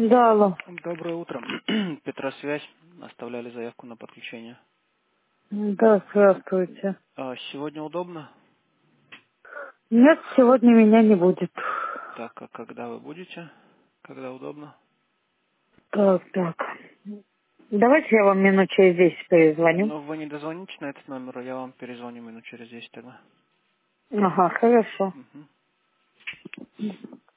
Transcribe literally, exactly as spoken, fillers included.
Да, алло. Доброе утро. Петросвязь. Оставляли заявку на подключение. Да, здравствуйте. А, Сегодня удобно? Нет, сегодня меня не будет. Так, а когда вы будете? Когда удобно? Так, так. Давайте я вам минут через десять перезвоню. Ну, вы не дозвоните на этот номер, а я вам перезвоню минут через десять тогда. Ага, хорошо. Мгм.